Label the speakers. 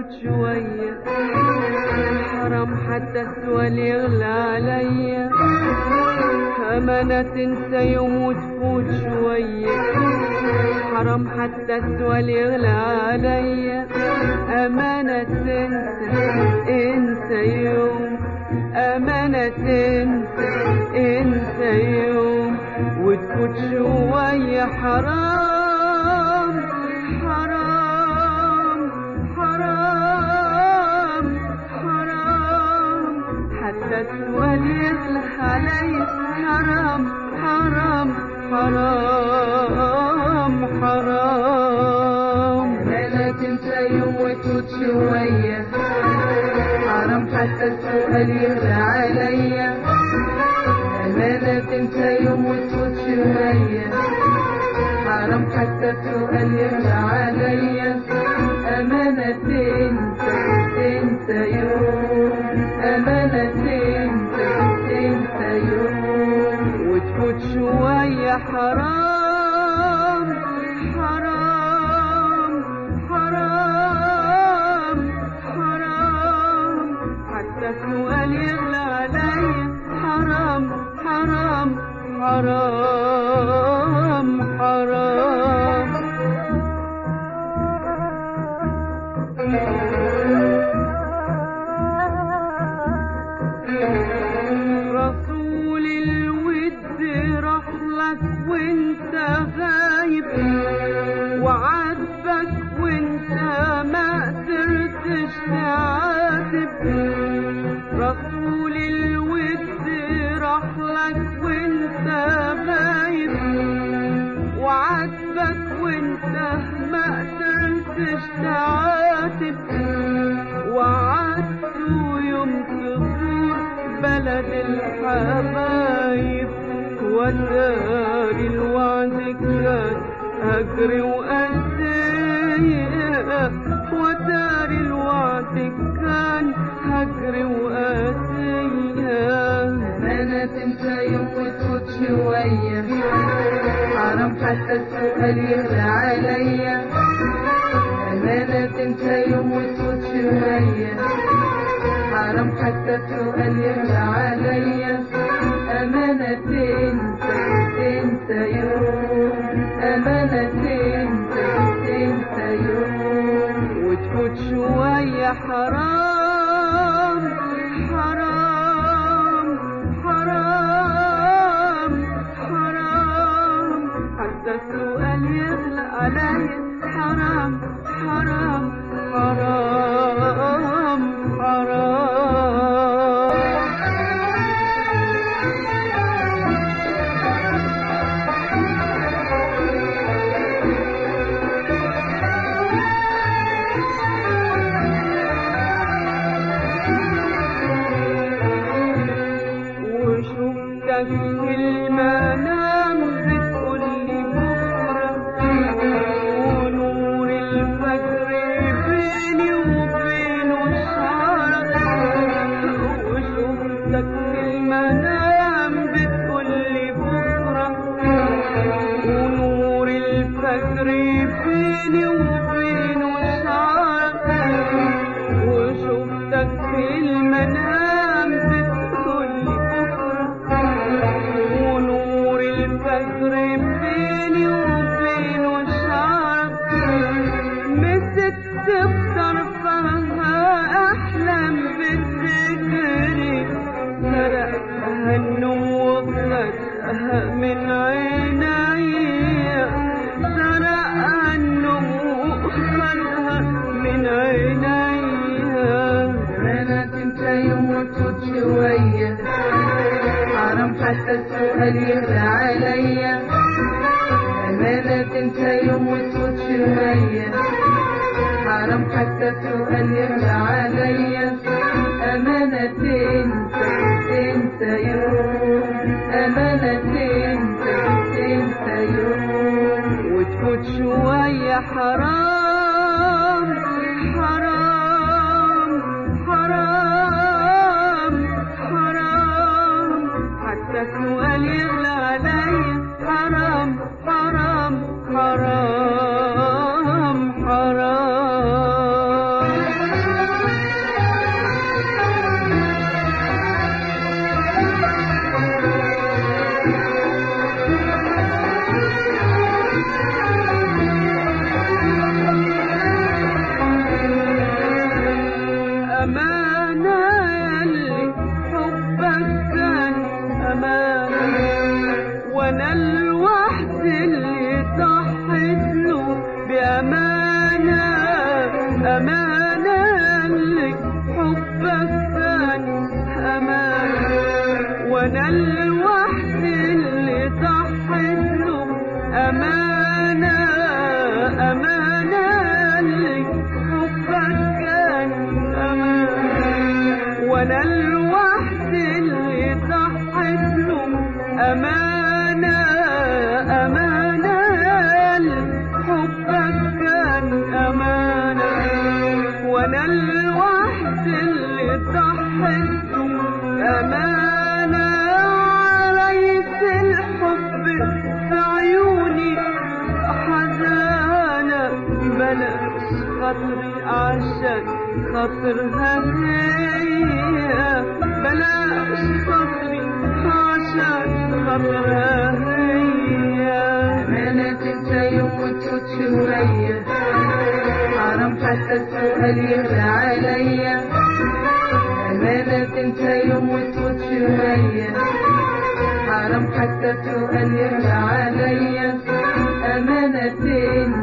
Speaker 1: شوية، حرام حتى السؤال يغلى عليا. أمانة تنسى يوم وتفوت شوية، حرام حتى السؤال يغلى عليا. أمانة تنسى انسى يوم، أمانة تنسى انسى يوم وتفوت شوية. حرام حرام حرام حرام حتى السؤال يغلى عليا. حرام حرام حرام حرام.
Speaker 2: أمانة تنسى يوم وتفوت شوية، حرام حتى السؤال يغلى عليا. أمانة تنسى يوم وتفوت شوية، حرام حتى السؤال يغلى عليا. أمانة تنسى تنسى يوم، أمانة تنسى تنسى يوم
Speaker 1: وتفوت شوية. حرام حرام حرام حرام حتى السؤال يغلى عليا. حرام حرام حرام حرام. رسول الود راح لك وانت غايب، وعاتبك وانت ما قدرتش تعاتب. رسول الود راح لك وانت غايب، وعاتبك وانت ما قدرتش تعاتب. وعدته يوم تزور بلد الحبايب، وداري الوعد كان هجر وقاسية. وداري الوعد كان هجر وقاسية.
Speaker 2: أمانة تنسى يوم وتفوت شوية، حرام حتى السؤال يغلى عليا. أمانة تنسى يوم وتفوت شوية، حرام حتى السؤال يغلى عليا. أمانة تنسى تنسى يوم، أمانة تنسى تنسى يوم
Speaker 1: وتفوت شوية. حرام حرام حرام حرام حتى السؤال يغلى عليا. حرام حرام حرام حرام. وشفتك في المنام بتقولي بكرة، ونور الفجر بيني وبينه شعرك. وشفتك في المنام بتقولي بكرة، ونور الفجر بيني وبينه شعرك. وشفتك في المنام بتقولي بكرة، ونور الفجر بيني وبينه شعرك. مسكت بطرفها أحلام بتجري، سرقتها النوم وخدها من عينيا. سرقها النوم وخدها من عينيا.
Speaker 2: أمانة تنسى يوم وتفوت شوية، حرام حتى السؤال يغلى عليا. أمانة تنسى يوم وتفوت شوية، حرام حتى السؤال يغلى عليا. أمانة تنسى تنسى يوم، أمانة تنسى تنسى يوم
Speaker 1: وتفوت شوية. حرام حرام حرام حرام حتى السؤال يغلى عليا. حرام حرام حرام حرام. وانا الوحدي اللي ضحيت له بأمانة أمانة لك حبك كان أمانة وانا الوحدي اللي ضحيت له أمانة أمانة لك حبك كان أمانة وانا الوحدي اللي ضحيت له أمانة أمانة حبك كان أمانة وأنا الوحدي اللي ضحيت له أمانة عليك الحب في عيوني حزانة بلاش خاطري عشان خاطرها هي بلاش خاطري عشان خاطرها هي
Speaker 2: أمانة انت يوم وتفوت شوية حرام حتى السؤال يغلى عليا أمانة انت يوم وتفوت شوية حرام حتى السؤال يغلى عليا أمانة